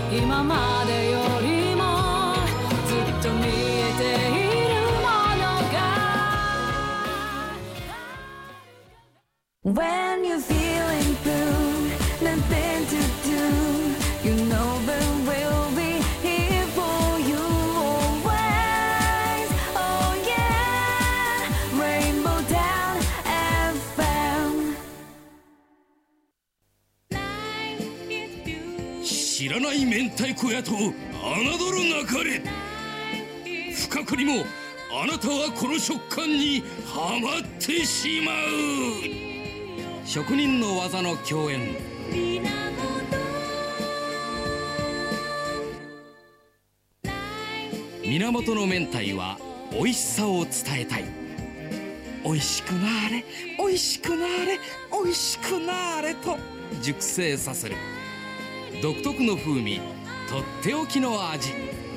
今までよりもずっと見えているものが When you're feeling blue, nothing to do, you know that we'll be here for you always. Oh yeah, Rainbow Down FM。 知らない明太子屋と侮るなかれ。不覚にもあなたはこの食感にハマってしまう。職人の技の競演。源の明太は美味しさを伝えたい。美味しくなれ、美味しくなれ、美味しくなれと熟成させる。独特の風味、とっておきの味。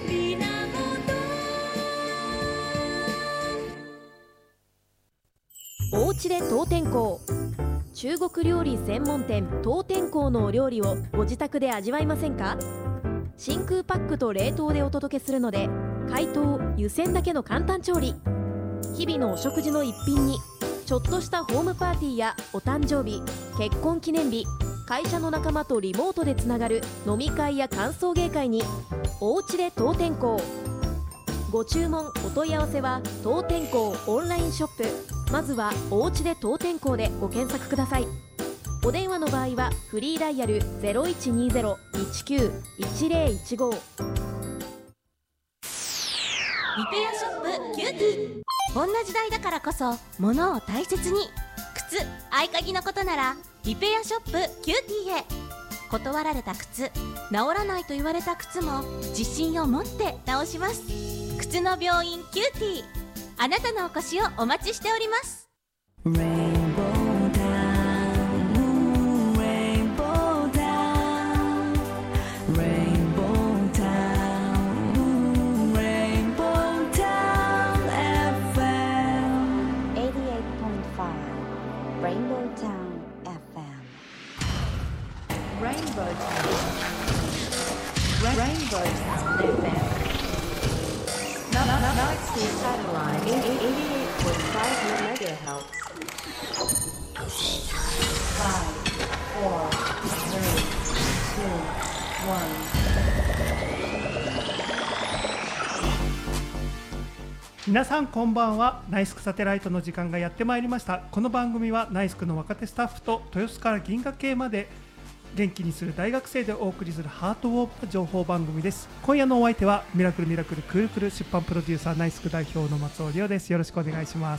おうちで当店香。中国料理専門店当店香のお料理をご自宅で味わいませんか？真空パックと冷凍でお届けするので、解凍・湯煎だけの簡単調理。日々のお食事の一品に、ちょっとしたホームパーティーやお誕生日、結婚記念日、会社の仲間とリモートでつながる飲み会や歓送迎会に、おうちで当店香。ご注文お問い合わせは当店香オンラインショップ、まずはおうちで当店香でご検索ください。お電話の場合はフリーダイヤル 0120-19-1015。 リペアショップキューティー。こんな時代だからこそ物を大切に。靴、合鍵のことならリペアショップキューティーへ。断られた靴、治らないと言われた靴も自信を持って直します。靴の病院キューティー。あなたのお越しをお待ちしております。 Rainbow Down, Rainbow Down, Rainbow Down, Rainbow Down FM 88.5 Rainbow Town FM. Rainbow Town. Rainbow Town FM. Galaxy satellite 88.5 megahertz. 5, 4, 3, 2, 1。 皆さんこんばんは。ナイスクサテライトの時間がやってまいりました。この番組はナイスクの若手スタッフと豊洲から銀河系まで元気にする大学生でお送りするハートウォーム情報番組です。今夜のお相手はミラクルミラクルクールクル出版プロデューサーナイスク代表の松尾亮です。よろしくお願いします。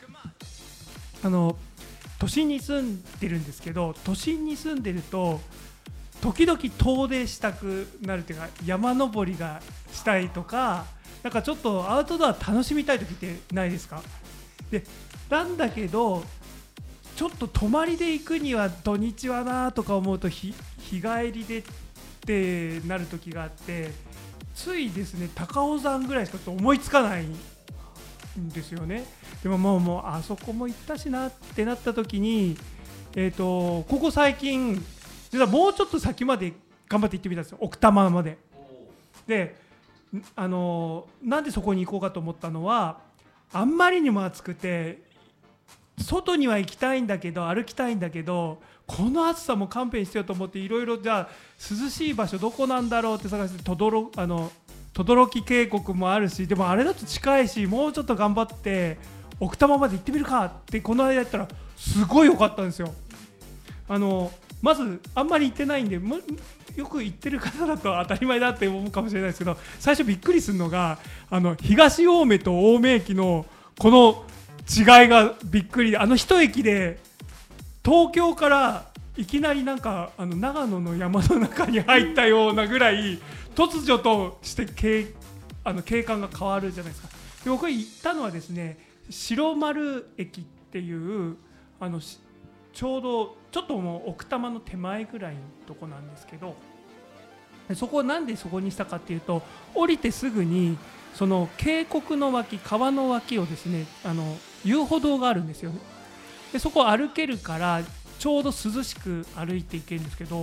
都心に住んでるんですけど、都心に住んでると時々遠出したくなるというか、山登りがしたいとか、なんかちょっとアウトドア楽しみたい時ってないですか？でなんだけどちょっと泊まりで行くには土日はなとか思うと日帰りでってなる時があって、ついですね高尾山ぐらいしか思いつかないんですよね。でももうあそこも行ったしなってなった時に、ここ最近実はもうちょっと先まで頑張って行ってみたんですよ、奥多摩まで。でなんでそこに行こうかと思ったのは、あんまりにも暑くて外には行きたいんだけど、歩きたいんだけど、この暑さも勘弁してよと思って、いろいろじゃあ涼しい場所どこなんだろうって探して、轟渓谷もあるし、でもあれだと近いし、もうちょっと頑張って奥多摩まで行ってみるかってこの間やったらすごい良かったんですよ。まずあんまり行ってないんで、よく行ってる方だと当たり前だって思うかもしれないですけど、最初びっくりするのが東青梅と青梅駅のこの違いがびっくりで、一駅で東京からいきなりなんか長野の山の中に入ったようなぐらい突如として景観が変わるじゃないですか。で僕が行ったのはですね、白丸駅っていうちょうどちょっともう奥多摩の手前ぐらいのとこなんですけど、なんでそこにしたかっていうと、降りてすぐにその渓谷の脇、川の脇をですね遊歩道があるんですよね。でそこ歩けるからちょうど涼しく歩いていけるんですけど、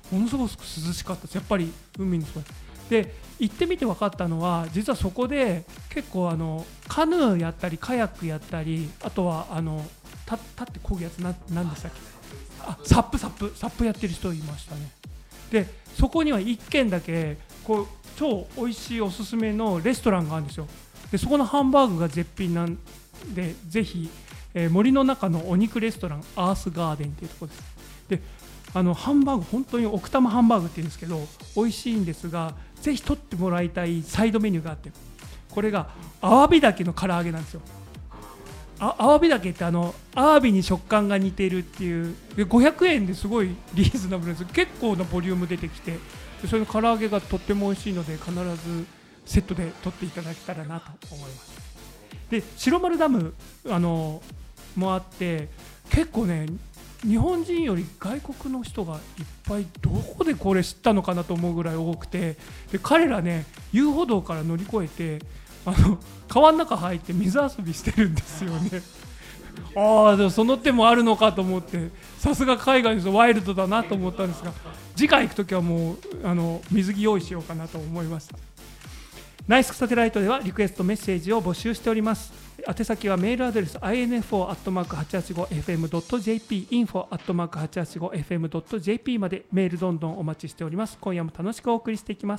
ものすごく涼しかったです。やっぱり海のそばで行ってみて分かったのは、実はそこで結構カヌーやったりカヤックやったり、あとは立って漕ぐやつなんでしたっけ、サップやってる人いましたね。でそこには1軒だけこう超美味しいおすすめのレストランがあるんですよ。でそこのハンバーグが絶品なんで、ぜひ、森の中のお肉レストランアースガーデンっていうところです。でハンバーグ本当に奥多摩ハンバーグっていうんですけど美味しいんですが、ぜひ取ってもらいたいサイドメニューがあって、これがアワビダケの唐揚げなんですよ。アワビダケってアワビに食感が似ているっていうで、500円ですごいリーズナブルです。結構なボリューム出てきて、でそれの唐揚げがとっても美味しいので、必ずセットで取っていただけたらなと思います。で白丸ダムもあって、結構ね日本人より外国の人がいっぱい、どこでこれ知ったのかなと思うぐらい多くて、で彼らね遊歩道から乗り越えて川の中入って水遊びしてるんですよね。でもその手もあるのかと思って、さすが海外の人ワイルドだなと思ったんですが、次回行くときはもう水着用意しようかなと思いました。ナイスサテライトではリクエストメッセージを募集しております。宛先はメールアドレス info@885fm.jp info@885fm.jp までメールどんどんお待ちしております。今夜も楽しくお送りしていきます。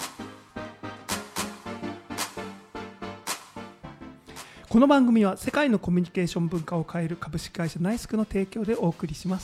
この番組は世界のコミュニケーション文化を変える株式会社ナイスクの提供でお送りします。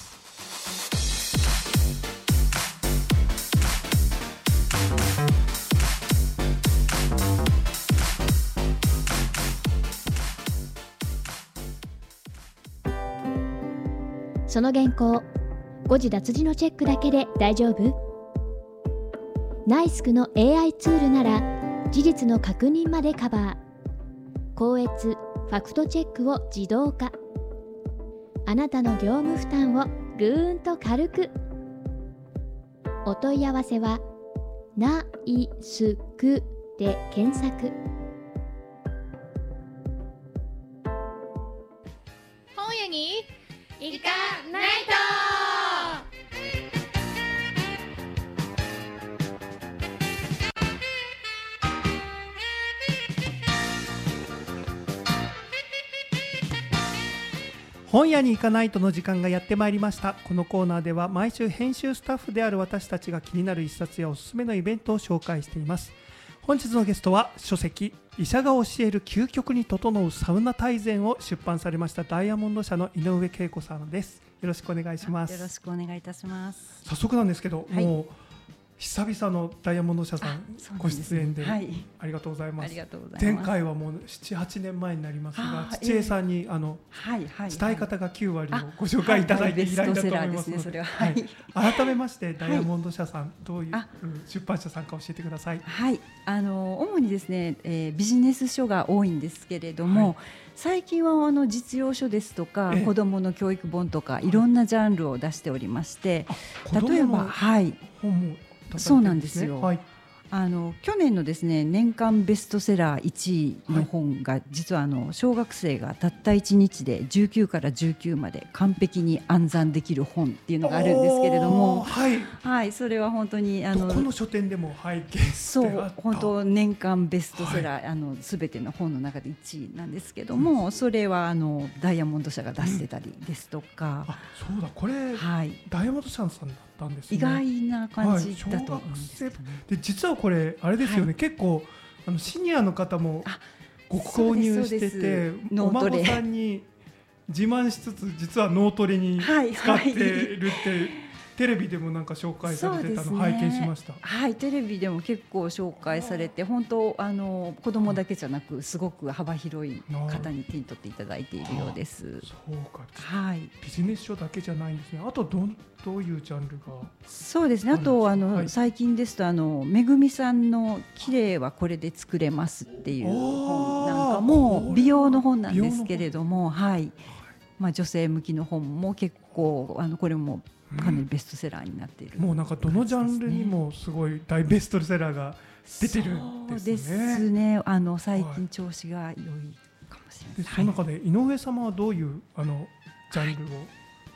その原稿、誤字脱字のチェックだけで大丈夫？ナイスクの AI ツールなら事実の確認までカバー。校閲、ファクトチェックを自動化。あなたの業務負担をぐーんと軽く。お問い合わせはナイスクで検索。 本屋に行かないと。 本屋に行かないとの時間がやってまいりました。このコーナーでは毎週編集スタッフである私たちが気になる一冊やおすすめのイベントを紹介しています。本日のゲストは書籍医者が教える究極に整うサウナ大全を出版されましたダイヤモンド社の井上恵子さんです。よろしくお願いします。 よろしくお願いいたします。 早速なんですけど、 はい、 もう久々のダイヤモンド社さんご出演で、 はい、 ありがとうございます。 ありがとうございます。 前回はもう 7,8 年前になりますが、土江さんに伝え方が9割をご紹介いただいて以来だと思いますので、改めましてダイヤモンド社さん、どういう出版社さんか教えてください。 はい、主にですね、ビジネス書が多いんですけれども、最近は実用書ですとか、子どもの教育本とかいろんなジャンルを出しておりまして、例えば本もそうなんですよ。去年のですね年間ベストセラー1位の本が、実は小学生がたった1日で19から19まで完璧に暗算できる本っていうのがあるんですけれども、それは本当にどこの書店でも拝見してあった。 本当年間ベストセラー、全ての本の中で1位なんですけども、それはダイヤモンド社が出してたりですとか、 そうだ、これ、ダイヤモンド社さんだったんですね。 意外な感じだと思うんですけどね。 で実はこれあれですよね、結構シニアの方もご購入してて、お孫さんに自慢しつつ実は脳トレに使ってるってテレビでもなんか紹介されてたのを拝見しました。 テレビでも結構紹介されて、本当子供だけじゃなくすごく幅広い方に手に取っていただいているようです。 そうか、ビジネス書だけじゃないんですね。あとどういうジャンルが。 そうですね、あと最近ですとめぐみさんの綺麗はこれで作れますっていう本なんかも美容の本なんですけれども、女性向きの本も結構これもかなりベストセラーになっている、 もうなんかどのジャンルにもすごい大ベストセラーが出てるんですね。そうですね、最近調子が良いかもしれない。 その中で井上様はどういうジャンルを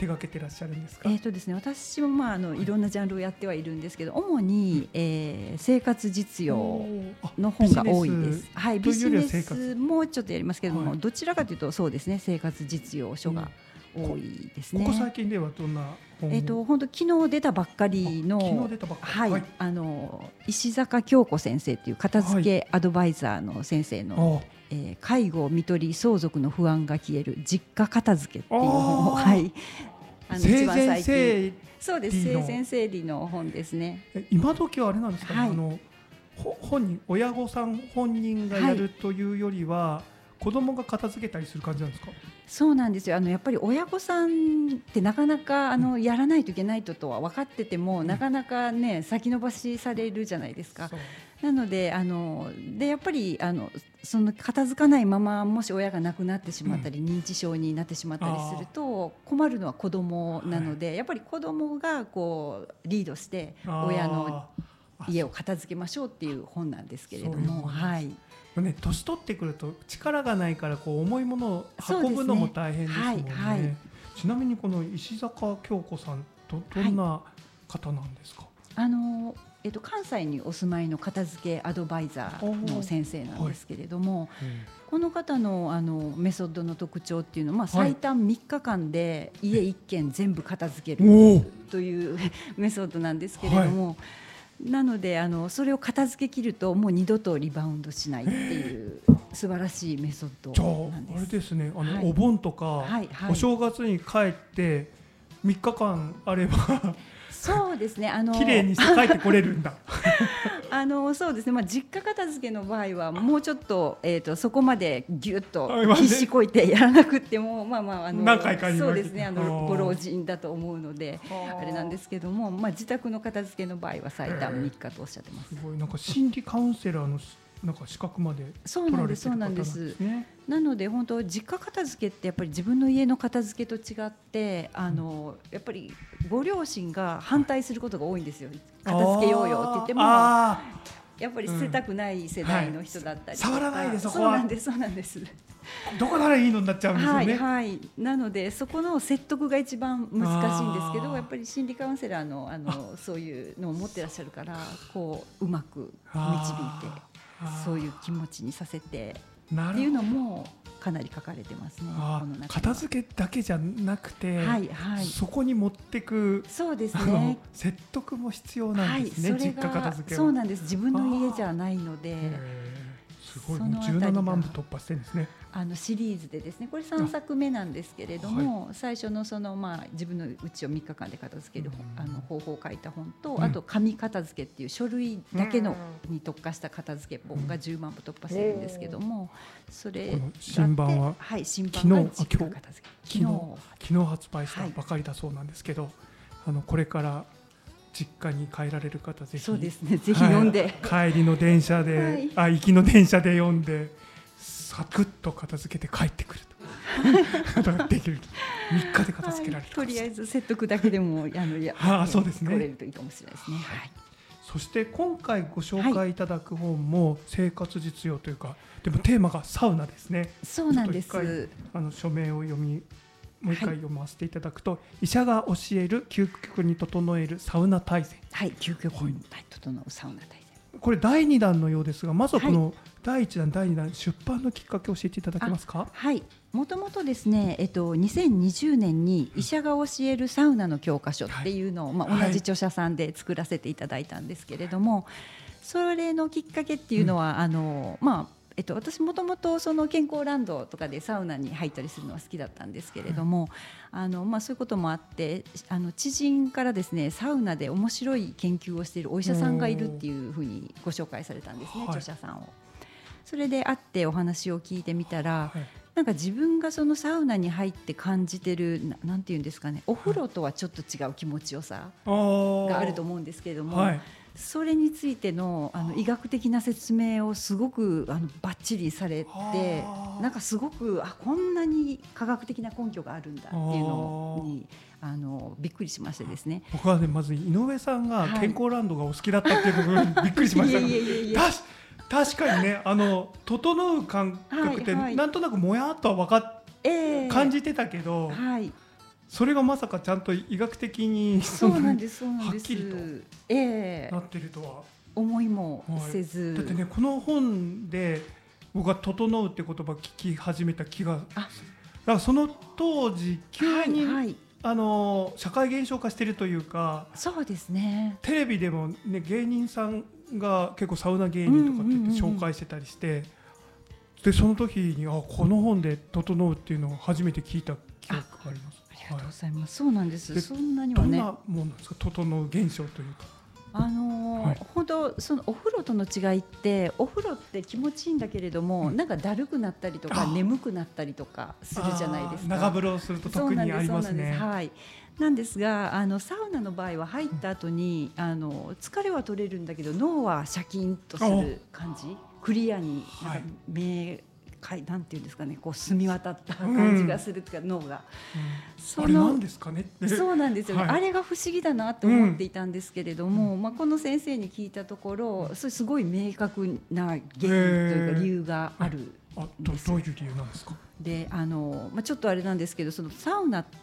手掛けてらっしゃるんですか？ ですね、私もいろんなジャンルをやってはいるんですけど、主に、生活実用の本が多いです。はい、ビジネスもちょっとやりますけども、はい、どちらかというとそうですね、生活実用書が多いですね。 ここ最近ではどんな本？ 本当昨日出たばっかりの、はい、石坂京子先生っていう片付けアドバイザーの先生の、介護看取り相続の不安が消える実家片付けっていう本を、はい、一番最近、そうです、生前整理の本ですね。 今時はあれなんですかね、 はい、 本人、親御さん本人がやるというよりは、はい、子供が片付けたりする感じなんですか？ そうなんですよ。やっぱり親御さんってなかなかやらないといけないとは分かってても、なかなかね先延ばしされるじゃないですか。なのででやっぱりその片付かないままもし親が亡くなってしまったり、認知症になってしまったりすると困るのは子供なので、やっぱり子供がこうリードして親の家を片付けましょうっていう本なんですけれども、はい。 ね、年取ってくると力がないからこう重いものを運ぶのも大変ですもんね。はいはい、ちなみにこの石坂京子さんどんな方なんですか？ 関西にお住まいの片付けアドバイザーの先生なんですけれども、この方のメソッドの特徴っていうのは、最短3日間で家1軒全部片付けるというメソッドなんですけれども、なのでそれを片付け切るともう二度とリバウンドしないっていう素晴らしいメソッドなんです。 あれですね、お盆とか、お正月に帰って3日間あればそうですね、 綺麗にして帰ってこれるんだそうですね、実家片付けの場合はもうちょっと、そこまでぎゅっと必死こいてやらなくても何回かにそうですね、ご老人だと思うのであれなんですけども、自宅の片付けの場合は最短3日とおっしゃってます。 すごい、なんか心理カウンセラーのなんか資格まで取られてる方なんですね。 そうなんです、そうなんです。なので本当実家片付けってやっぱり自分の家の片付けと違ってやっぱりご両親が反対することが多いんですよ。片付けようよって言ってもやっぱり捨てたくない世代の人だったりとか、 触らないでそこは。そうなんです、そうなんです。 どこならいいのになっちゃうんですよね。 はいはい、なのでそこの説得が一番難しいんですけど、やっぱり心理カウンセラーのそういうのを持ってらっしゃるからこううまく導いてそういう気持ちにさせてっていうのもかなり書かれてますね。 片付けだけじゃなくて、そこに持ってく、 そうですね、 説得も必要なんですね。実家片付けはそうなんです。自分の家じゃないので、 すごい、もう17万部突破してるんですね。 シリーズでですね、これ3作目なんですけれども、最初の自分の家を3日間で片付ける方法を書いた本と、あと紙片付けっていう書類だけのに特化した片付け本が10万部突破してるんですけども、それ新版は新版が実家片付け昨日発売したばかりだそうなんですけど、これから実家に帰られる方ぜひ、 そうですね、ぜひ読んで、 帰りの電車で、行きの電車で読んでサクッと片付けて帰ってくるとできる。3日で片付けられる、 とりあえず説得だけでもそうですね、 来れるといいかもしれないですね。 そして今回ご紹介いただく本も生活実用というか、でもテーマがサウナですね。 そうなんです。 署名をもう一回読ませていただくと、医者が教える究極に整えるサウナ大全。 究極に整うサウナ大全。 これ第2弾のようですが、まずはこの第1弾、第2弾出版のきっかけを教えていただけますか？ もともとですね、2020年に医者が教えるサウナの教科書っていうのを、同じ著者さんで作らせていただいたんですけれども、それのきっかけっていうのは、私もともとその健康ランドとかでサウナに入ったりするのは好きだったんですけれども、そういうこともあって知人からですね、サウナで面白い研究をしているお医者さんがいるっていうふうにご紹介されたんですね、著者さんを。それで会ってお話を聞いてみたら、なんか自分がそのサウナに入って感じてるなんていうんですかね、お風呂とはちょっと違う気持ちよさがあると思うんですけれども、それについての医学的な説明をすごくバッチリされて、なんかすごくこんなに科学的な根拠があるんだっていうのにびっくりしましてですね。 僕はね、まず井上さんが健康ランドがお好きだったっていう部分びっくりしました。確かにね、整う感覚ってなんとなくもやっとは感じてたけど、 それがまさかちゃんと医学的にそうなんですそうなんです。 はっきりとなってるとは、 思いもせず、 だってねこの本で僕が整うって言葉を聞き始めた気が、だからその当時急に、社会現象化しているというか、 そうですね、 テレビでも、ね、芸人さんが結構サウナ芸人とかって言って紹介してたりして、でその時にこの本で整うっていうのを初めて聞いた記憶があります。 ありがとうございます。そうなんです。そんなにはね。 どんなものですか、整う現象というと。 本当そのお風呂との違いって、お風呂って気持ちいいんだけれども、なんかだるくなったりとか眠くなったりとかするじゃないですか。 長風呂をすると特にありますね。 はい。なんですが、サウナの場合は入った後に疲れは取れるんだけど脳はシャキンとする感じ、クリアになんていうんですかね、こう澄み渡った感じがするとか、脳が、 あれなんですかね。 そうなんですよね、あれが不思議だなと思っていたんですけれども、この先生に聞いたところ、それすごい明確な原因というか理由があるんです。 どういう理由なんですか。 でちょっとあれなんですけど、そのサウナって、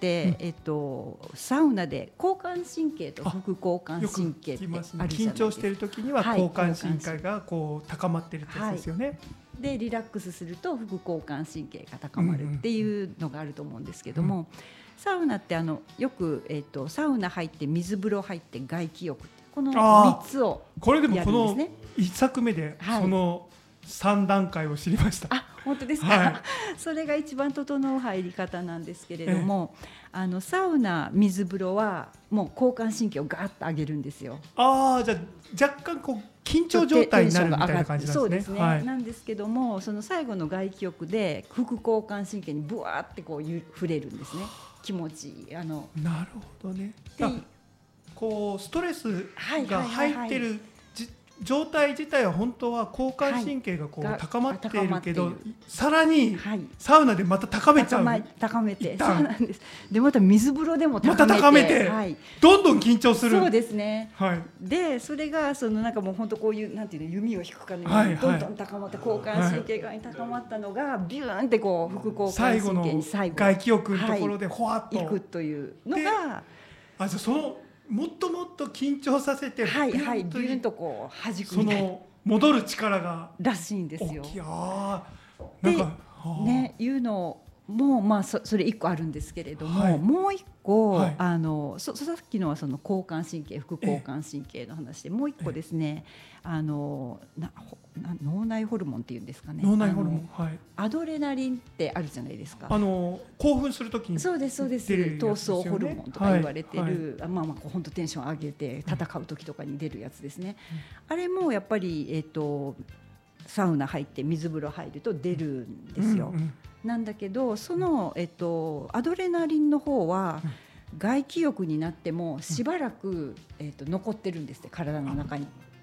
サウナで交感神経と副交感神経ってあるじゃないですか。 緊張している時には交感神経がこう高まっているってやつですよね。 でリラックスすると副交感神経が高まるっていうのがあると思うんですけども、サウナってよく、サウナ入って水風呂入って外気浴、この3つをこれでもやるんですね。 この1作目でその3段階を知りました。 本当ですか。それが一番整う入り方なんですけれども、サウナ水風呂はもう交感神経をガーッと上げるんですよ。 じゃあ若干こう緊張状態になるみたいな感じなんですね。 そうですね、なんですけども、その最後の外気浴で副交感神経にブワーってこう触れるんですね。気持ちいい。なるほどね。こうストレスが入ってる状態自体は本当は交感神経がこう高まっているけど、さらにサウナでまた高めちゃう。 高めて、そうなんです。でまた水風呂でも高めて、 どんどん緊張する。 そうですね。でそれがなんかもう本当こういうなんていうの、弓を引くかのようにどんどん高まって、交感神経が高まったのがビューンってこう副交感神経に最後外気浴のところでほわっといくというのが、 じゃあそのもっともっと緊張させてビューンとこう弾くその戻る力がらしいんですよ。 なんかね、いうのもそれ1個あるんですけれども、もう1個、さっきのはその交感神経副交感神経の話で、もう1個ですね、脳内ホルモンっていうんですかね。 脳内ホルモン、 アドレナリンってあるじゃないですか。 興奮するときにそうですそうです。闘争ホルモンとか言われてる、本当テンション上げて戦う時とかに出るやつですね。あれもやっぱりサウナ入って水風呂入ると出るんですよ。なんだけどその、アドレナリンの方は、外気浴になってもしばらく、残ってるんですって、体の中に。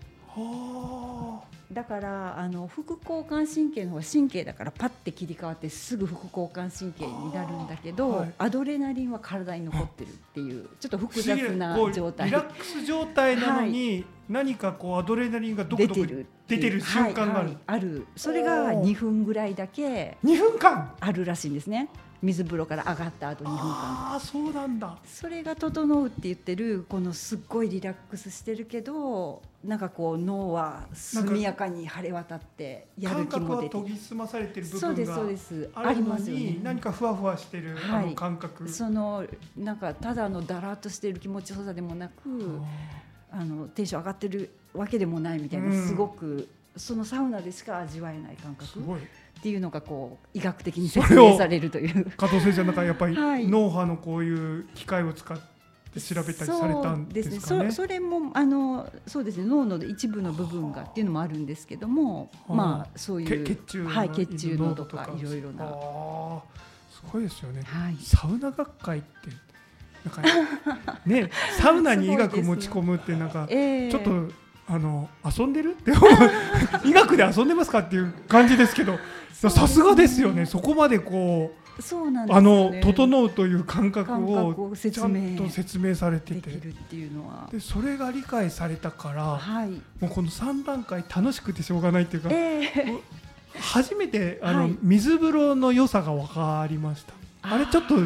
だから副交感神経の方は神経だからパッて切り替わってすぐ副交感神経になるんだけど、アドレナリンは体に残ってるっていうちょっと複雑な状態。 リラックス状態なのに、何かこうアドレナリンがどこどこ出てる瞬間がある。それが2分ぐらいだけ 2分間あるらしいんですね。水風呂から上がった後2分間。 そうなんだ。 それが整うって言ってる、このすっごいリラックスしてるけど、なんかこう脳は速やかに晴れ渡ってやる気も出て、 感覚は研ぎ澄まされてる部分がありますよね。 何かふわふわしてる感覚、 なんかただのだらっとしてる気持ちよさでもなく、テンション上がってるわけでもないみたいな、すごくそのサウナでしか味わえない感覚っていうのがこう医学的に説明されるという。 加藤先生、なんかやっぱり脳波のこういう機械を使って調べたりされたんですかね。 それもそうですね、脳の一部の部分がっていうのもあるんですけども、そういう血中脳とかいろいろな、 すごいですよね。サウナ学会ってなんかね、サウナに医学持ち込むってなんかちょっと遊んでるって医学で遊んでますかっていう感じですけど、さすがですよね。そこまでこう整うという感覚をちゃんと説明されてて、でそれが理解されたから、もうこの3段階楽しくてしょうがないっていうか、初めて水風呂の良さが分かりました。あれちょっと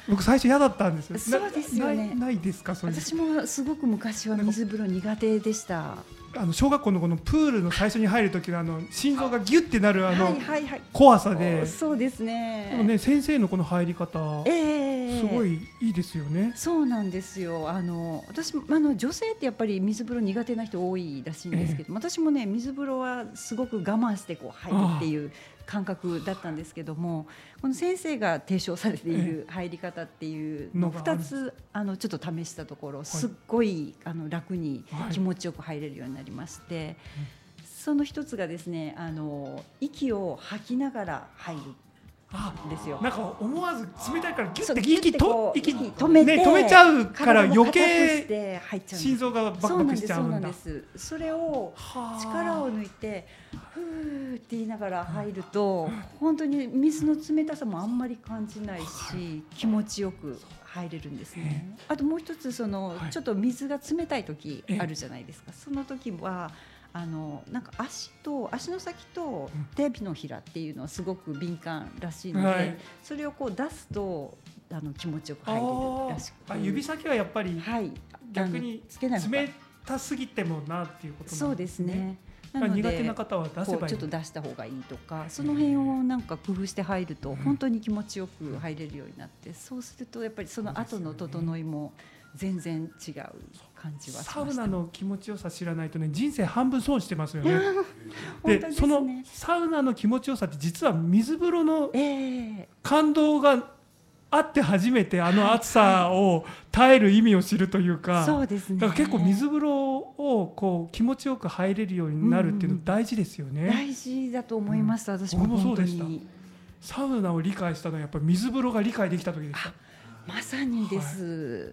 僕最初嫌だったんですよ。 そうですよね。 ないですか、そういう。 私もすごく昔は水風呂苦手でした。 小学校のこのプールの最初に入る時の心臓がギュッてなるはいはいはい、 怖さで。 そうですね。 でもね、先生のこの入り方、すごいいいですよね。 そうなんですよ。私女性ってやっぱり水風呂苦手な人多いらしいんですけど、私もね水風呂はすごく我慢してこう入るっていう感覚だったんですけども、この先生が提唱されている入り方っていうのを2つちょっと試したところ、すっごい楽に気持ちよく入れるようになりまして、その一つがですね、息を吐きながら入るですよ。 なんか思わず冷たいからギュッて息止めて、 止めちゃうから余計心臓がバクバクしちゃうんだ。 そうなんです。それを力を抜いてふーって言いながら入ると、本当に水の冷たさもあんまり感じないし、気持ちよく入れるんですね。あともう一つ、ちょっと水が冷たい時あるじゃないですか。その時はなんか足の先と手のひらっていうのはすごく敏感らしいので、それをこう出すと気持ちよく入れるらしく、 指先はやっぱり逆に冷たすぎてもなっていうことなんですね。 そうですね。なので苦手な方は出せばいい、 ちょっと出した方がいいとか、その辺をなんか工夫して入ると本当に気持ちよく入れるようになって、そうするとやっぱりその後の整いも全然違う感じはしました。 サウナの気持ちよさ知らないとね、人生半分損してますよね。で、そのサウナの気持ちよさって実は水風呂の感動があって初めて暑さを耐える意味を知るというか、 そうですね。 だから結構水風呂をこう気持ちよく入れるようになるっていうの大事ですよね。 大事だと思います。私もそうでした。サウナを理解したのはやっぱり水風呂が理解できた時でした。 まさにです、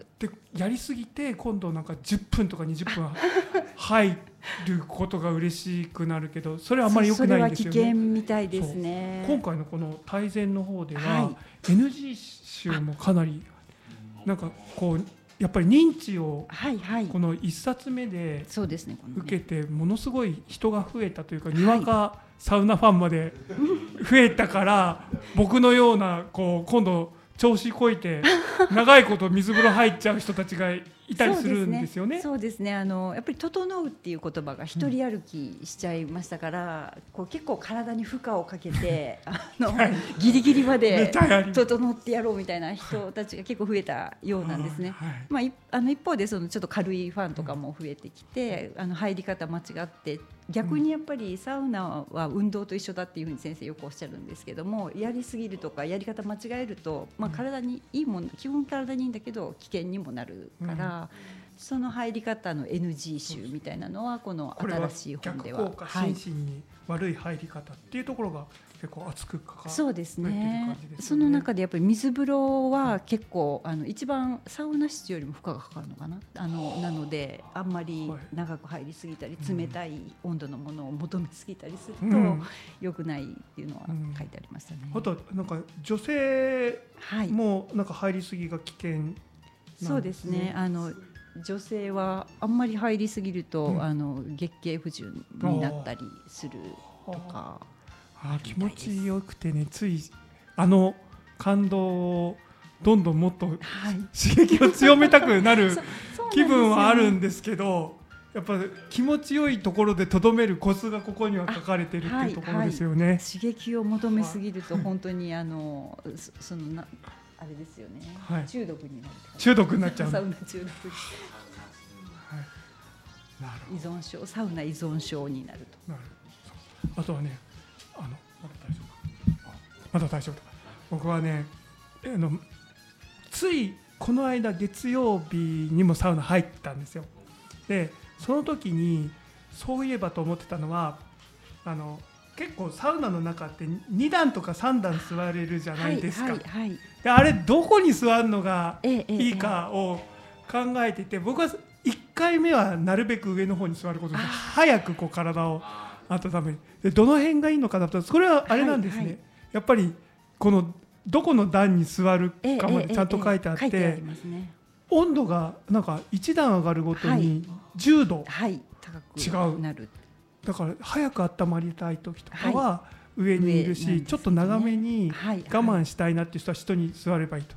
でやりすぎて今度なんか10分とか20分入ることが嬉しくなるけど、それはあんまり良くないんですよね。 それは危険みたいですね。 今回のこの大全の方では、NG 集もかなりなんかこうやっぱり認知をこの1冊目で受けて、ものすごい人が増えたというか、にわかサウナファンまで増えたから、僕のようなこう今度調子こいて長いこと水風呂入っちゃう人たちがいたりするんですよね。 そうですね。やっぱり整うっていう言葉が一人歩きしちゃいましたから、こう結構体に負荷をかけてギリギリまで整ってやろうみたいな人たちが結構増えたようなんですね。一方でちょっと軽いファンとかも増えてきて、入り方間違って、逆にやっぱりサウナは運動と一緒だっていうふうに先生よくおっしゃるんですけども、やりすぎるとかやり方間違えると、体にいいもの、基本体にいいんだけど危険にもなるから、その入り方の NG 集みたいなのはこの新しい本では逆効果、心身に悪い入り方っていうところが結構熱く書かれている感じですね。 そうですね。その中でやっぱり水風呂は結構一番サウナ室よりも負荷がかかるのかな。なのであんまり長く入りすぎたり、冷たい温度のものを求めすぎたりすると良くないっていうのは書いてありましたね。 あとなんか女性もなんか入りすぎが危険なんですね。 そうですね。女性はあんまり入りすぎると、月経不順になったりするとか。 気持ちよくてね、つい感動をどんどんもっと、刺激を強めたくなる気分はあるんですけど、やっぱ気持ちよいところでとどめるコツがここには書かれているっていうところですよね。 刺激を求めすぎると本当にあれですよね、中毒になる。 中毒になっちゃう。 サウナ中毒、依存症、サウナ依存症になると。 あとはね、まだ大丈夫だ。僕はね、ついこの間月曜日にもサウナ入ったんですよ。でその時にそういえばと思ってたのは、結構サウナの中って2段とか3段座れるじゃないですか。であれどこに座るのがいいかを考えてて、僕は1回目はなるべく上の方に座ることで早くこう体を温める。でどの辺がいいのかだと、それはあれなんですね、やっぱりこのどこの段に座るかまでちゃんと書いてあって、温度がなんか1段上がるごとに10度違う。だから早く温まりたい時とかは上にいるし、ちょっと長めに我慢したいなっていう人は下に座ればいいと。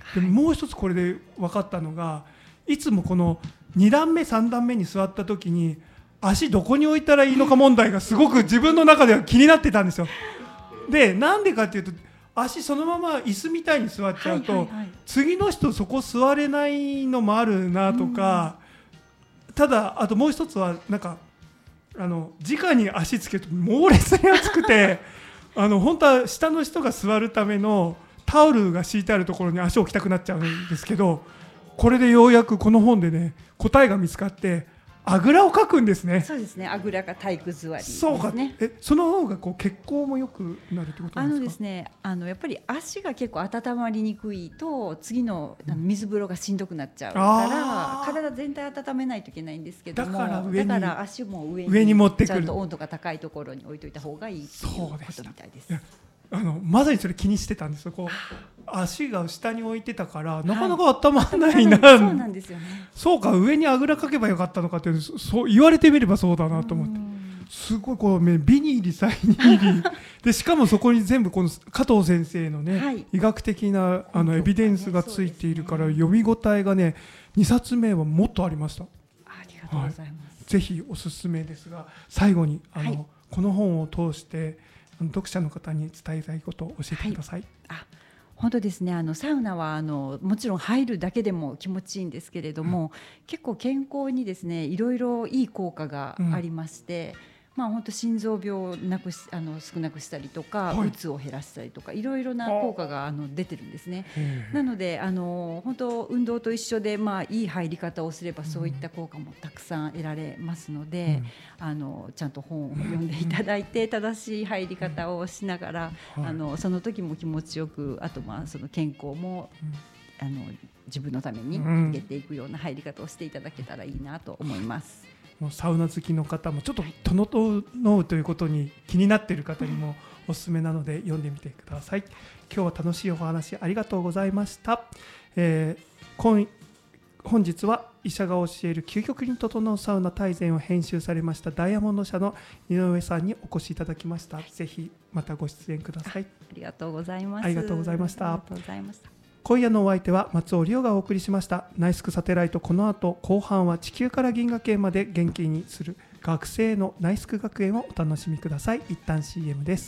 でもう一つこれで分かったのが、いつもこの2段目3段目に座った時に足どこに置いたらいいのか問題がすごく自分の中では気になってたんですよ。でなんでかっていうと、足そのまま椅子みたいに座っちゃうと、次の人そこ座れないのもあるなとか、ただあともう一つはなんか直に足つけると猛烈に熱くて本当は下の人が座るためのタオルが敷いてあるところに足を置きたくなっちゃうんですけど、これでようやくこの本でね答えが見つかって、あぐらをかくんですね。 そうですね、あぐらか体育座りですね。 そうか、その方がこう血行も良くなるってことなんですか？ ですね、やっぱり足が結構温まりにくいと次の水風呂がしんどくなっちゃうから、体全体温めないといけないんですけども、だから足も上に持ってくる、ちゃんと温度が高いところに置いといた方がいいっていうことみたいです。 まさにそれ気にしてたんですよ。こう足が下に置いてたからなかなか温まらないな、 そうなんですよね。 そうか、上にあぐらかけばよかったのかって、そう言われてみればそうだなと思って、すごいこうビニーリサイニーリで、しかもそこに全部この加藤先生のね、医学的なエビデンスがついているから、読み応えがね、2冊目はもっとありました。 ありがとうございます。 ぜひおすすめですが、最後にこの本を通して読者の方に伝えたいことを教えてください。 本当ですね、サウナはもちろん入るだけでも気持ちいいんですけれども、結構健康にですねいろいろいい効果がありまして、本当心臓病を少なくしたりとか、うつを減らしたりとか、いろいろな効果が出てるんですね。なので本当運動と一緒で、いい入り方をすればそういった効果もたくさん得られますので、ちゃんと本を読んでいただいて、正しい入り方をしながら、その時も気持ちよく、あとその健康も自分のために上げていくような入り方をしていただけたらいいなと思います。 サウナ好きの方もちょっと整うということに気になっている方にもおすすめなので読んでみてください。今日は楽しいお話ありがとうございました。本日は医者が教える究極に整うサウナ大全を編集されましたダイヤモンド社の井上さんにお越しいただきました。ぜひまたご出演ください。 ありがとうございます。 ありがとうございました。 ありがとうございました。 今夜のお相手は松尾理央がお送りしました。ナイスクサテライト、この後後半は地球から銀河系まで元気にする学生のナイスク学園をお楽しみください。一旦 CM です。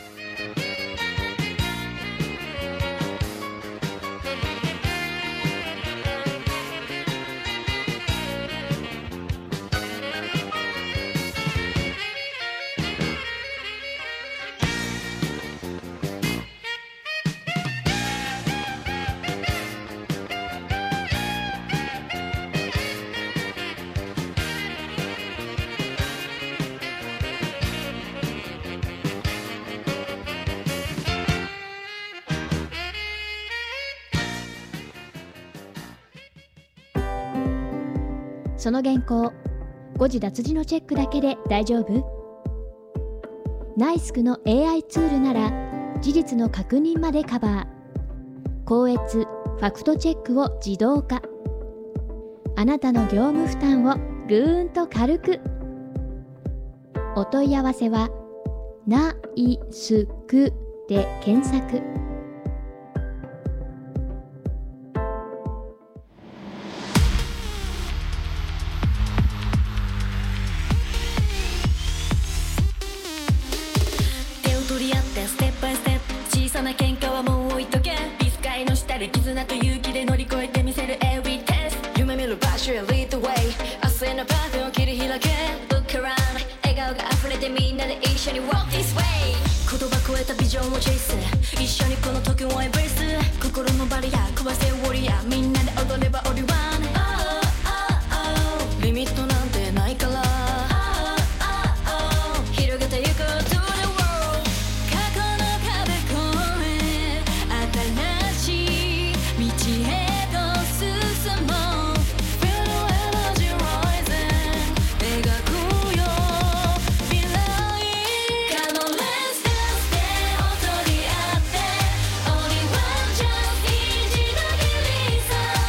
その原稿、誤字脱字のチェックだけで大丈夫？ナイスクの AI ツールなら事実の確認までカバー。校閲、ファクトチェックを自動化。あなたの業務負担をぐーんと軽く。お問い合わせはナイスクで検索。 絆と勇気で乗り越えてみせる Every test 夢見る場所へ Lead the way 明日へのパートを切り開け Look around 笑顔が溢れてみんなで一緒に Walk this way 言葉超えたビジョンをチェイス一緒にこの時をエンブレス心のバリア壊せウォリアみんなで踊ればオリワン リミットなんてないから広げてゆく To the world 過去の壁越え新しい道へと進もう Feel the energy rising 描くよ未来 Come on let's dance 手を取り合って Only one chance 意地の切り裂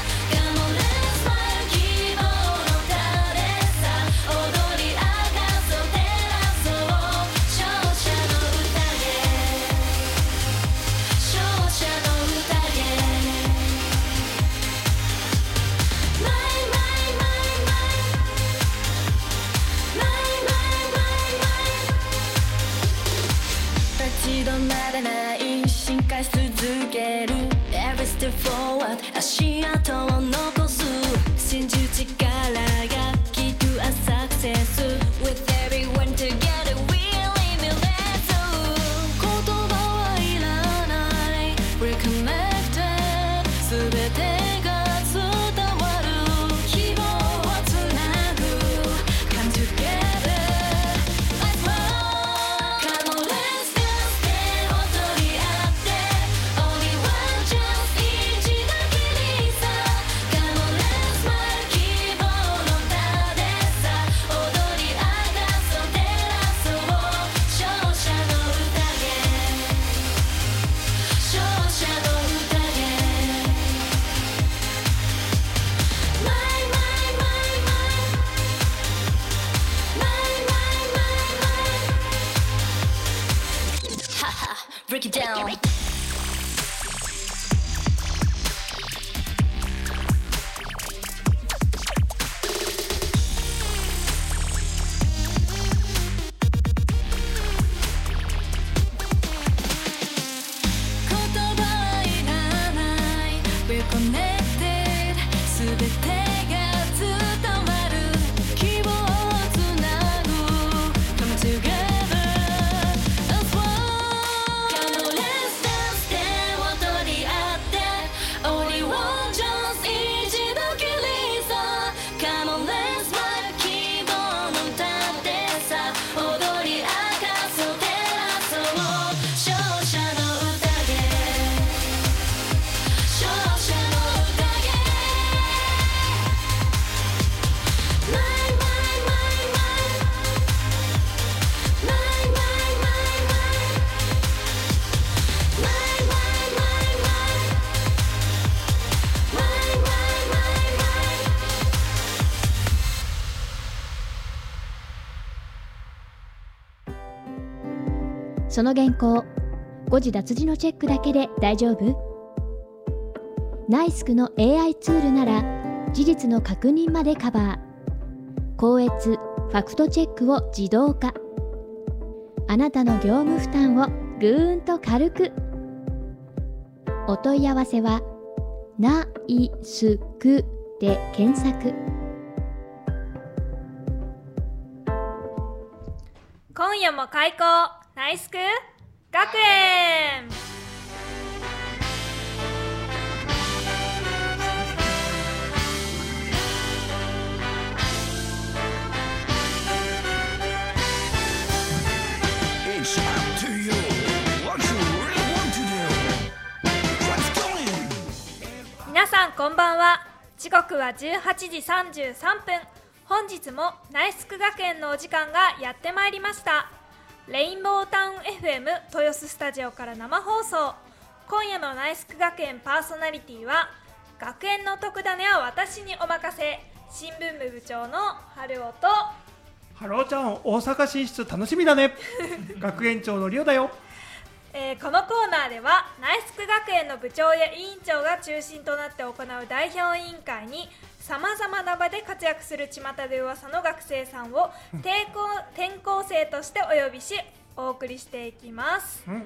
forward 足跡を残す信じる力がきっとa success with everyone together we limitless 言葉はいらない We're connected 全てが伝わる希望をつなぐ Come together Let's roll Come on let's dance 手を取り合って Only one chance 一だけにさ Come on let's smile 希望の歌でさ踊り明かそう照らそう勝者の宴勝者の宴 My my my my My my my my Haha break it down言葉はいらない We're connected 全てが伝わる希望をつなぐ Come together Let's roll Come on let's dance 手を取り合って Only one chance 一度きりさ Come on let's smile 希望の歌でさ踊り明かそう照らそう勝者の宴勝者の宴 My my my my My my my my My my my my My my my my その原稿誤字脱字のチェックだけで大丈夫？ナイスクの AI ツールなら事実の確認までカバー。校閲ファクトチェックを自動化。あなたの業務負担をぐーんと軽く。お問い合わせはナイスクで検索。 今夜も開校ナイスク学園。 It's up to you. What you really want to do. Let's go in. 皆さんこんばんは。時刻は18時33分。本日もナイスク学園のお時間がやってまいりました。レインボータウン FM 豊洲スタジオから生放送。今夜のナイスク学園パーソナリティは学園の特ダネは私にお任せ、新聞部部長の春尾とハローちゃん、大阪進出楽しみだね学園長のりおだよ。 このコーナーではナイスク学園の部長や委員長が中心となって行う代表委員会にさまざまな場で活躍する巷で噂の学生さんを転校生としてお呼びしお送りしていきます、はい、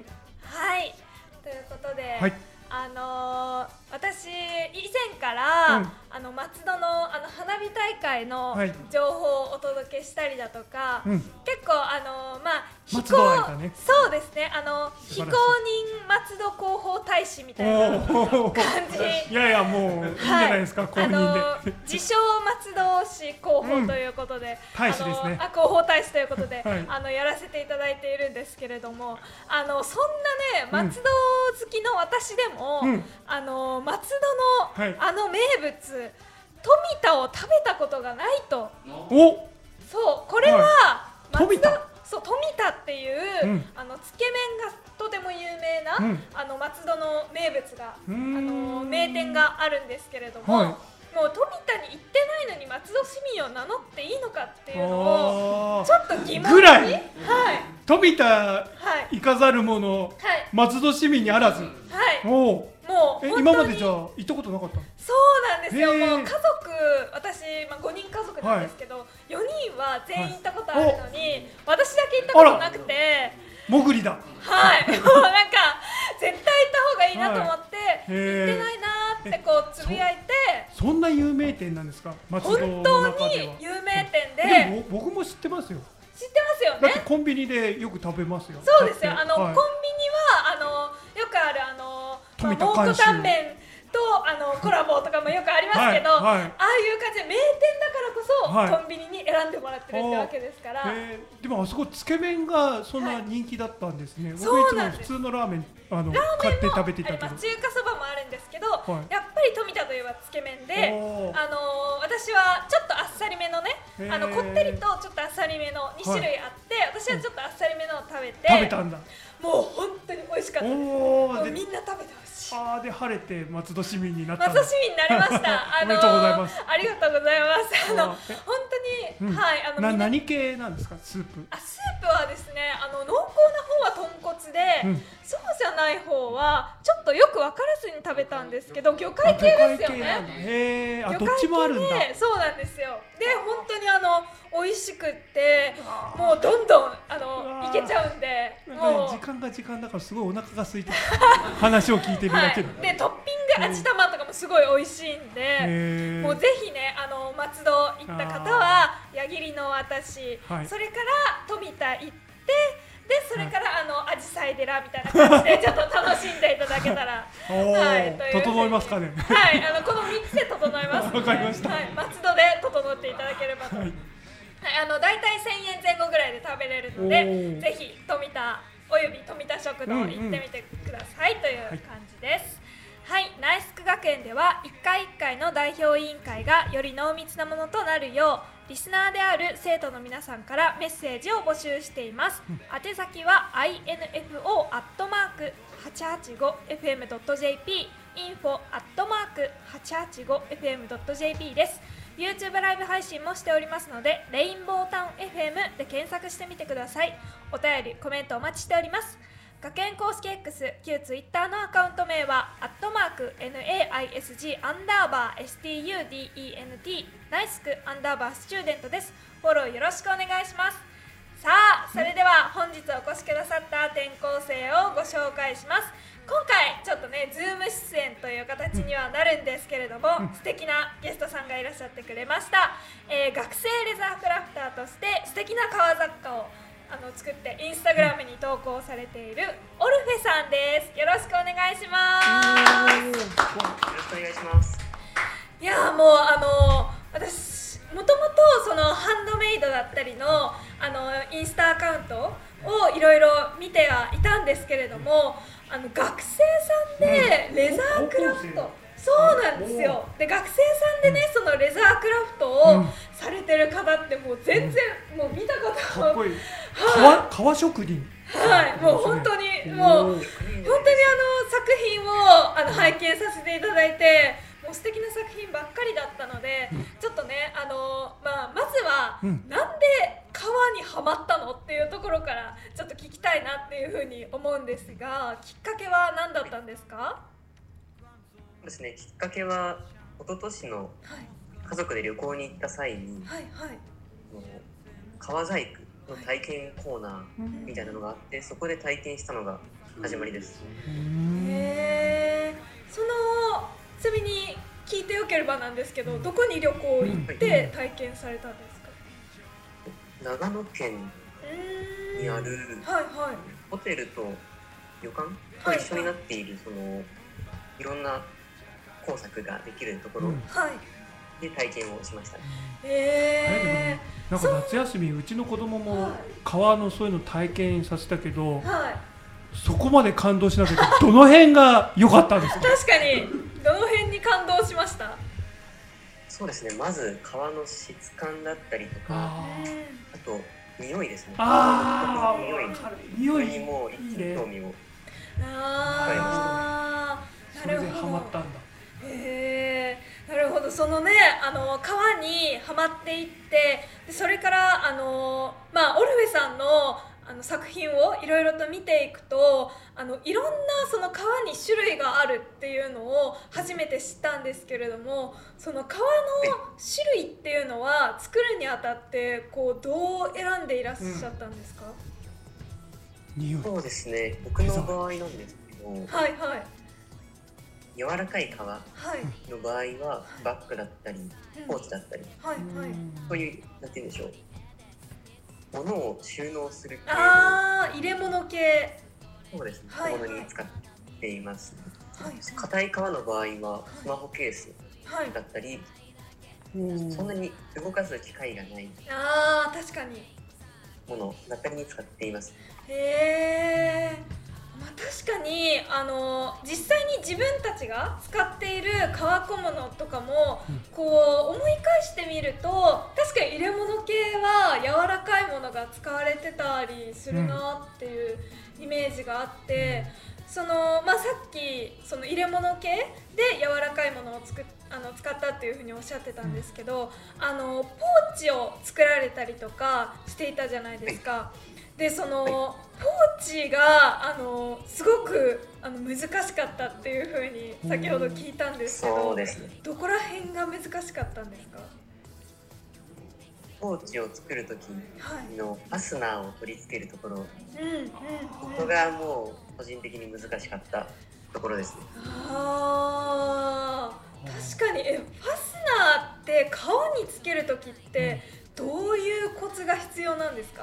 ということで、 はい、 私以前から、松戸の花火大会の情報をお届けしたりだとか、結構非公、ね、そうですね、非公認松戸広報大使みたいな感じ。 いやいや、もういいんじゃないですか、公認で。自称松戸市広報ということで、 大使ですね。 広報大使ということで、やらせていただいているんですけれども、そんなね、松戸好きの私でも、松戸の名物富田を食べたことがないと。そう、これは富田、 そう、富田っていう、つけ麺がとても有名な、松戸の名物が、名店があるんですけれども、もう富田に行ってないのに松戸市民を名乗っていいのかっていうのをちょっと疑問に、 ぐらい、富田行かざる者、松戸市民にあらず、もう今までじゃあ行ったことなかったの？ そうなんですよ。もう家族、私、5人家族なんですけど、4人は全員行ったことあるのに、私だけ行ったことなくて、 もぐりだ。 はい、もうなんか絶対行った方がいいなと思って、行ってないなってこうつぶやいて、 そんな有名店なんですか、松戸の本当中では。 に有名店で、 でも僕も知ってますよ。 知ってますよね。 だってコンビニでよく食べますよ。 そうですよ。 だってコンビニはよくある富田蒙古監修タンメンとコラボとかもよくありますけど、 はいはいああいう感じで名店だからこそ、 はいコンビニに選んでもらってるってわけですから。 でもあそこつけ麺がそんな人気だったんですね。僕いつもそうなんです普通のラーメン買って食べていたけど。 中華そばもあるんですけど、 はいやっぱり富田といえばつけ麺で、私はちょっとあっさりめのね、こってりとちょっとあっさりめの2種類あって、私はちょっとあっさりめのを食べて、 食べたんだ。 もう本当に美味しかったです。もうみんな食べてほしい。 で晴れて松戸市民になったんだ。 松戸市民になりましたおめでとうございます。 ありがとうございます。本当に、はい、 何系なんですか、スープ。 スープはですね、濃厚な方は豚骨で、そうじゃない方はちょっとよく分からずに食べたんですけど、魚介系ですよね。 どっちもあるんだ。 そうなんですよ。で、本当に美味しくって、もうどんどんいけちゃうんで、もう時間が時間だからすごいお腹が空いて話を聞いてるだけで。 で、トッピング味玉とかもすごい美味しいんで、もうぜひね、松戸行った方は矢切の私、それから富田行って、でそれからアジサイ寺みたいな感じでちょっと楽しんでいただけたら、 整いますかね。 はい、この3つで整います。 わかりました。 はい、松戸で整っていただければと。はい、だいたい1000円前後ぐらいで食べれるので、ぜひ富田および富田食堂行ってみてくださいという感じです。はい、ナイスク学園では1回1回の代表委員会がより濃密なものとなるよう、リスナーである生徒の皆さんからメッセージを募集しています。宛先は info@885fm.jp info@885fm.jp です。 YouTube ライブ配信もしておりますので、レインボータウン FM で検索してみてください。お便りコメントお待ちしております。学園公式 X 旧 Twitter のアカウント名は@NAISG_STUDENT ナイスクスチューデントです。フォローよろしくお願いします。さあ、それでは本日お越しくださった転校生をご紹介します。今回ちょっとね、ズーム出演という形にはなるんですけれども、素敵なゲストさんがいらっしゃってくれました。学生レザークラフターとして素敵な革雑貨を作ってインスタグラムに投稿されているオルフェさんです。よろしくお願いします。 よろしくお願いします。 いやもう私もともとそのハンドメイドだったりのインスタアカウントをいろいろ見てはいたんですけれども、学生さんでレザークラフト、そうなんですよ。で、学生さんでね、そのレザークラフトをされてる方ってもう全然もう見たことかっこいい。革職人。 はい、もう本当にもう本当に作品を拝見させていただいて、もう素敵な作品ばっかりだったので、ちょっとねまずはなんで革にはまったのっていうところからちょっと聞きたいなっていうふうに思うんですが、きっかけは何だったんですか？ そうですね、きっかけは一昨年の家族で旅行に行った際に、革細工の体験コーナーみたいなのがあって、そこで体験したのが始まりです。 ちなみに聞いてよければなんですけど、どこに旅行行って体験されたんですか？ 長野県にあるホテルと旅館と一緒になっているいろんな工作ができるところで体験をしました。 なんか夏休みうちの子供も革のそういうの体験させたけど、そこまで感動しなくて、どの辺が良かったんですか？ 確かにどの辺に感動しました？ そうですね、まず革の質感だったりとか、あと匂いですね。匂いにも一気に興味を惹かれました。 それでハマったんだ。 なるほど。そのね、革にはまっていって、でそれからオルフェさんの作品をいろいろと見ていくと、いろんなその革に種類があるっていうのを初めて知ったんですけれども、その革の種類っていうのは作るにあたってどう選んでいらっしゃったんですか？ そうですね、僕の場合なんですけど、 柔らかい革の場合はバッグだったりポーチだったり、そういうなんて言うんでしょう、物を収納する系の入れ物系。 そうですね、小物に使っています。硬い革の場合はスマホケースだったり、そんなに動かす機会がない確かにものだったりに使っています。 へー。確かに実際に自分たちが使っている革小物とかもこう思い返してみると、確かに入れ物系は柔らかいものが使われてたりするなっていうイメージがあって、さっきその入れ物系で柔らかいものを使ったっていうふうにおっしゃってたんですけど、ポーチを作られたりとかしていたじゃないですか。でそのポーチがすごく難しかったっていうふうに先ほど聞いたんですけど、 そうですね、 どこら辺が難しかったんですか？ ポーチを作る時のファスナーを取り付けるところ、ここがもう個人的に難しかったところですね。 確かにファスナーって革につける時ってどういうコツが必要なんですか？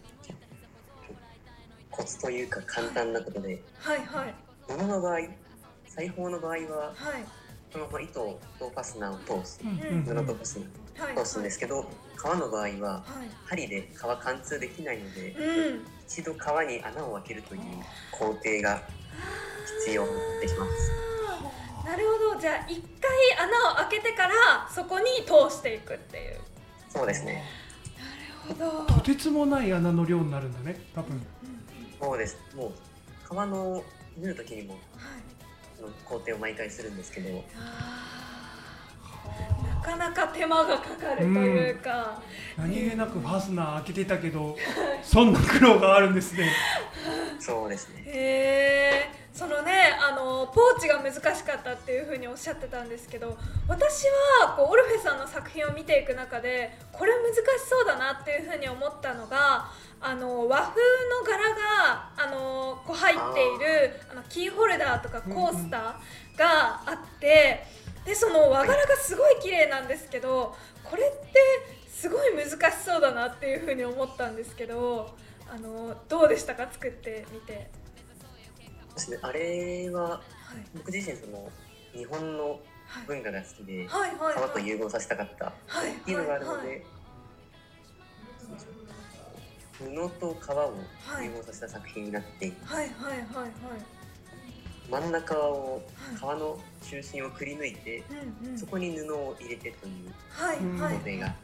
コツというか簡単なことで、布の場合、裁縫の場合は、その糸とファスナーを通す、布とファスナーを通すんですけど、革の場合は、針で革貫通できないので、一度革に穴を開けるという工程が必要になってきます。 なるほど。じゃあ一回穴を開けてからそこに通していくっていう。 そうですね。 なるほど。 とてつもない穴の量になるんだね、多分。 そうです。もう革の縫う時にも、その工程を毎回するんですけど、 なかなか手間がかかるというか、 何気なくファスナー開けてたけどそんな苦労があるんですね。 そうですね。 そのね、ポーチが難しかったっていうふうにおっしゃってたんですけど、私はオルフェさんの作品を見ていく中でこれ難しそうだなっていうふうに思ったのが、和風の柄が入っているキーホルダーとかコースターがあって、でその和柄がすごい綺麗なんですけど、これってすごい難しそうだなっていうふうに思ったんですけど、どうでしたか、作ってみて。 あれは、僕自身その日本の文化が好きで、革と融合させたかったっていうのがあるので、布と革を融合させた作品になっていて、真ん中を革の中心をくり抜いて、そこに布を入れてという工程があって、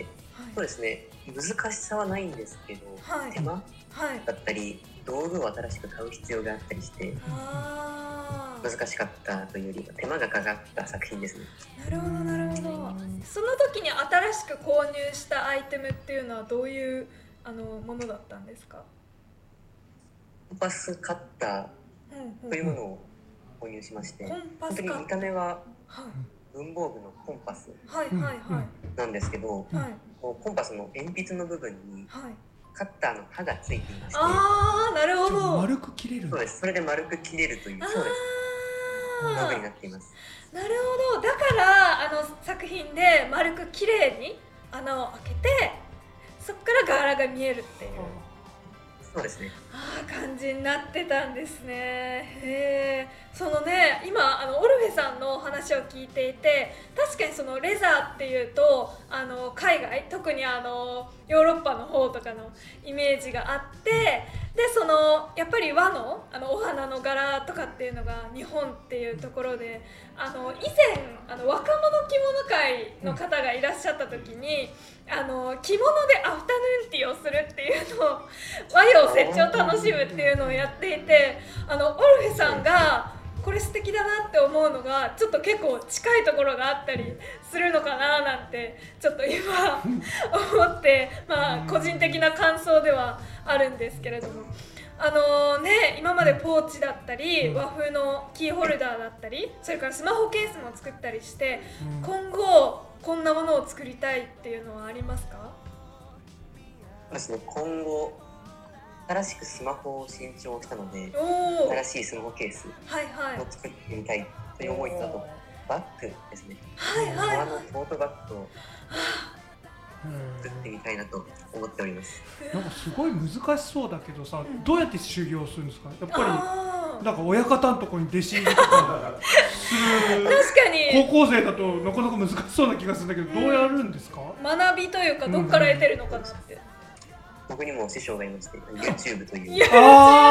そうですね、難しさはないんですけど、手間だったり道具を新しく買う必要があったりして難しかったというよりは手間がかかった作品ですね。 なるほどなるほど。その時に新しく購入したアイテムっていうのはどういうものだったんですか？ コンパスカッターというものを購入しまして、本当に見た目は文房具のコンパスなんですけど、コンパスの鉛筆の部分にカッターの刃がついていまして、 なるほど。 丸く切れる。 そうです。それで丸く切れるという、そうです。道具になっています。 なるほど。だから作品で丸く綺麗に穴を開けて、そこから柄が見えるっていう。 そうですね。 感じになってたんですね。へー。そのね、今オルフェさんの話を聞いていて、確かにそのレザーっていうと海外、特にヨーロッパの方とかのイメージがあって、でそのやっぱり和のお花の柄とかっていうのが日本っていうところで、以前若者着物会の方がいらっしゃった時に着物でアフタヌーンティーをするっていうのを、和洋折衷楽しむっていうのをやっていて、オルフェさんがこれ素敵だなって思うのがちょっと結構近いところがあったりするのかななんてちょっと今思って、個人的な感想ではあるんですけれども、今までポーチだったり和風のキーホルダーだったり、それからスマホケースも作ったりして、今後こんなものを作りたいっていうのはありますか？ そうですね、今後新しくスマホを新調したので、新しいスマホケースを作ってみたいという思いと、あとバッグですね。革のトートバッグを作ってみたいなと思っております。 なんかすごい難しそうだけどさ、どうやって修行するんですか？やっぱりなんか親方のところに弟子入りとかする確かに高校生だとなかなか難しそうな気がするんだけど、どうやるんですか？ 学びというかどっから得てるのかなって。 僕にも師匠がいまして、YouTube という。 YouTube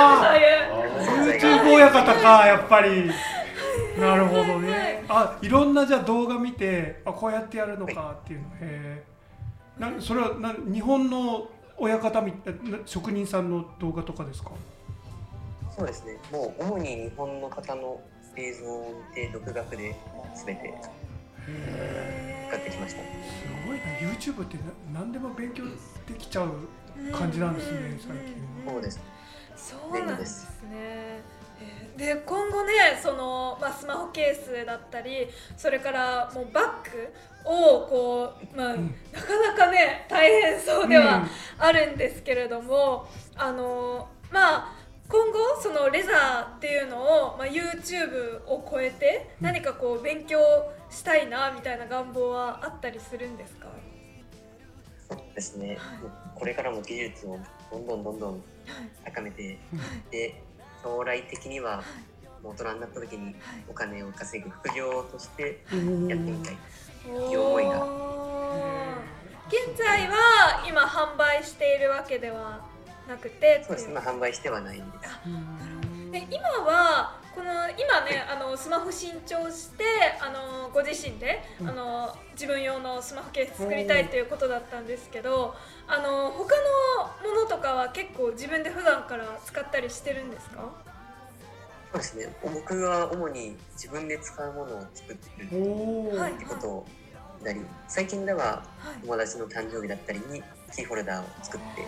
親方か、やっぱり。なるほどね。いろんなじゃあ動画見て、こうやってやるのかっていうの。それは日本の親方職人さんの動画とかですか？ そうですね。もう主に日本の方の映像を見て独学で全て使ってきました。すごいな。YouTube って何でも勉強できちゃう感じなんですね、最近。 そうです。 そうなんですね。で今後ね、そのスマホケースだったり、それからもうバッグをこうなかなかね大変そうではあるんですけれども、今後そのレザーっていうのをYouTube を超えて何かこう勉強したいなみたいな願望はあったりするんですか？ そうですね。これからも技術をどんどん高めて、で将来的には大人になった時にお金を稼ぐ副業としてやってみたいという思いが。 現在は今販売しているわけではなくて。 そうです。今販売してはないんです。 今は今ねスマホ新調してご自身で自分用のスマホケース作りたいということだったんですけど、他のものとかは結構自分で普段から使ったりしてるんですか？ そうですね。僕は主に自分で使うものを作ってるってことをやり、最近では友達の誕生日だったりにキーホルダーを作ってって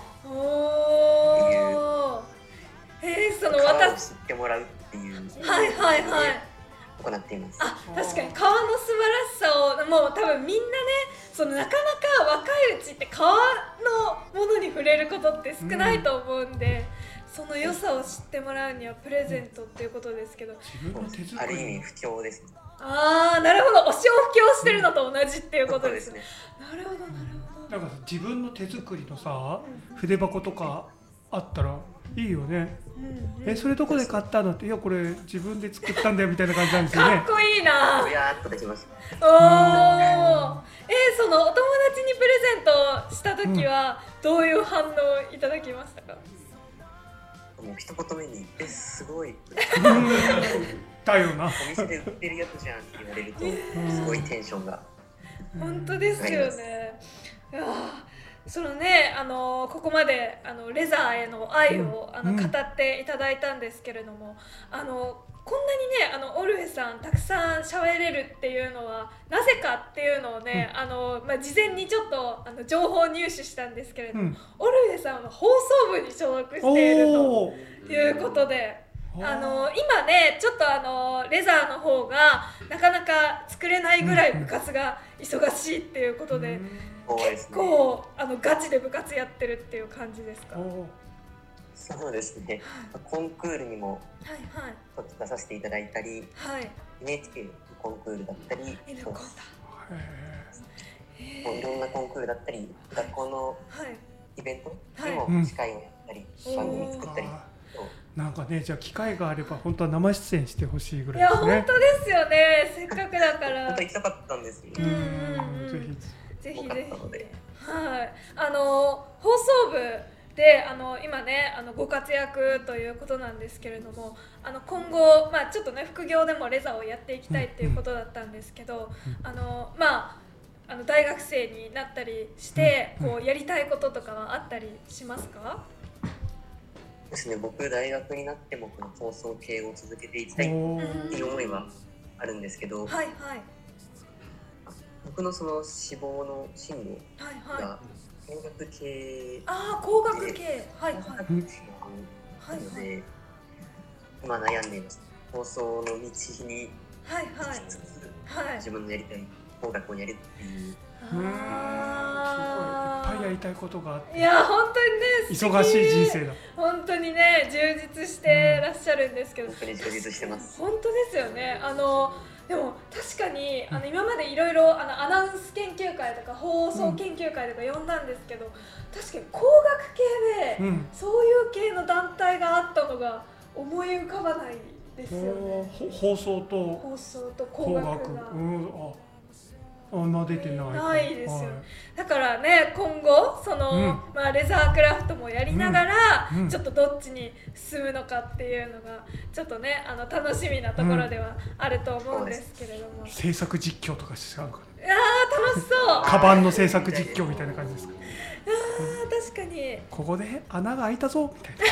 いう、革を知ってもらうっていう行っています。 確かに革の素晴らしさをもう多分みんなね、なかなか若いうちって革のものに触れることって少ないと思うんで、その良さを知ってもらうにはプレゼントっていうことですけど、 ある意味不況ですね。 なるほど。お仕置きをしてるのと同じっていうことですね。なるほどなるほど。 なんか自分の手作りのさ、筆箱とかあったらいいよね。それどこで買ったのって、いやこれ自分で作ったんだよみたいな感じなんですよね。 かっこいいな。 やっとできました。 そのお友達にプレゼントした時はどういう反応をいただきましたか？ もう一言目にすごいだよな。 お店で売ってるやつじゃんって言われるとすごいテンションが。 本当ですよね。そのね、ここまでレザーへの愛を語っていただいたんですけれども、こんなにねオルフェさんたくさん喋れるっていうのはなぜかっていうのをね、事前にちょっと情報入手したんですけれども、オルフェさんは放送部に所属しているということで、今ねちょっとレザーの方がなかなか作れないぐらい部活が忙しいっていうことで、結構ガチで部活やってるっていう感じですか？ そうですね。コンクールにも出させていただいたり、NHK のコンクールだったり、いろんなコンクールだったり、学校のイベントでも司会をやったり、番組作ったり。 なんかね、じゃあ機会があれば本当は生出演してほしいぐらいですね。 いや本当ですよね。せっかくだから。 本当行きたかったんですよ。 ぜひぜひ。放送部で今ねご活躍ということなんですけれども、今後ちょっとね副業でもレザーをやっていきたいっていうことだったんですけど、大学生になったりしてこうやりたいこととかはあったりしますか？ ですね、僕大学になってもこの放送系を続けていきたいっていう思いはあるんですけど、僕のその志望の進路が工学系工学系なので今悩んでいます。放送の道に行きつつ自分のやりたい工学をやるっていう。 いっぱいやりたいことがあって、 いや本当にね忙しい人生だ。 本当にね充実してらっしゃるんですけど、 本当に充実してます。 本当ですよね。でも確かに今までいろいろアナウンス研究会とか放送研究会とか呼んだんですけど、確かに工学系で、そういう系の団体があったのが思い浮かばないですよね。 放送と工学が出てないですよ、だからね今後レザークラフトもやりながら、ちょっとどっちに進むのかっていうのがちょっとね楽しみなところではあると思うんですけれども、 制作実況とかしちゃうかいやー楽しそう。 カバンの制作実況みたいな感じですか。 確かにここで穴が開いたぞみたいな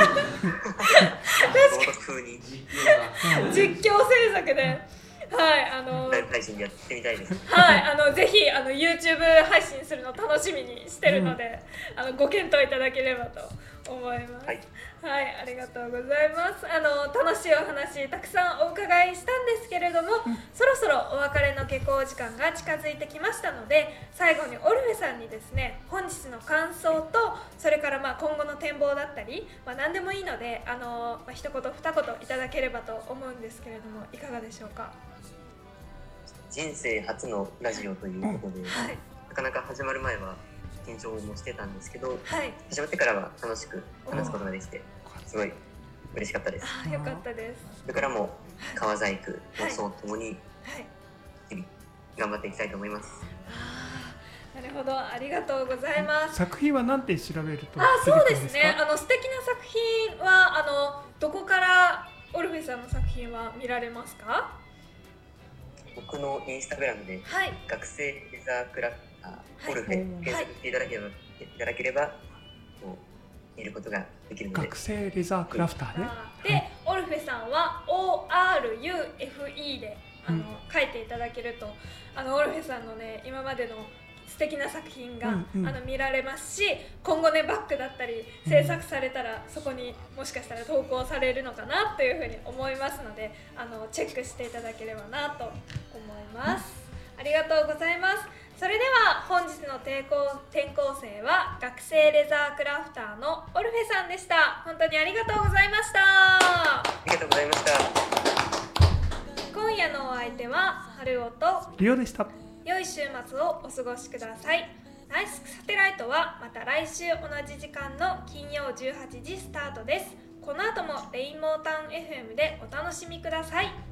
実況制作でライブ配信やってみたいです。 ぜひYouTube 配信するの楽しみにしてるので、ご検討いただければと思います。はい、ありがとうございます。楽しいお話たくさんお伺いしたんですけれども、そろそろお別れの下校時間が近づいてきましたので、最後にオルフェさんにですね、本日の感想とそれから今後の展望だったり、何でもいいので一言二言いただければと思うんですけれども、いかがでしょうか。 人生初のラジオということで、なかなか始まる前は緊張もしてたんですけど、始まってからは楽しく話すことができてすごい嬉しかったです。 よかったです。 これからも川細工放送ともに日々頑張っていきたいと思います。 なるほど、ありがとうございます。 作品は何て調べるとそうですね、素敵な作品はどこからオルフェさんの作品は見られますか。 僕のインスタグラムで、学生レザークラフターオルフェ検索していただければ見ることができるので。 学生レザークラフターね。 で、オルフェさんは ORUFE で書いていただけると、オルフェさんのね今までの素敵な作品が見られますし、今後ねバッグだったり制作されたらそこにもしかしたら投稿されるのかなというふうに思いますので、チェックしていただければなと思います。ありがとうございます。それでは本日の転校生は学生レザークラフターのオルフェさんでした。本当にありがとうございました。 ありがとうございました。 今夜のお相手は春尾とリオでした。 良い週末をお過ごしください。ナイスサテライトはまた来週同じ時間の金曜18時スタートです。この後もレインボータウン FM でお楽しみください。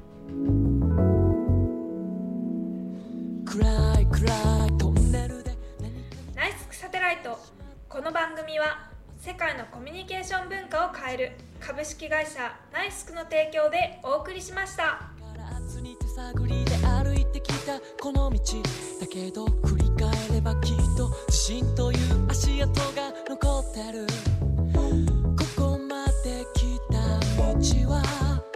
ナイスサテライト。この番組は世界のコミュニケーション文化を変える株式会社ナイスクの提供でお送りしました。 探りで歩いてきたこの道だけど、振り返ればきっと自信という足跡が残ってる。ここまで来た道は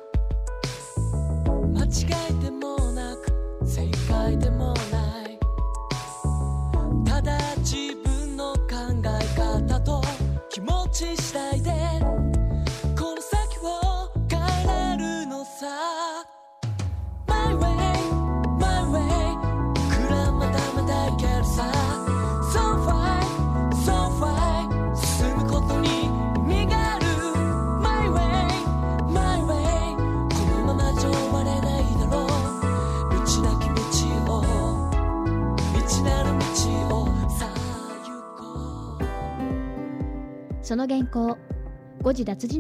間違いでもなく正解でもない、ただ自分の考え方と気持ち次第でこの先を変えれるのさ。My way, my way 僕らまだまだいけるさ。 So far, so far 進むことに意味がある。 My way, my way このままじゃ終われないだろう。道なき道を道なる道をさあ行こう。 その原稿誤字脱字の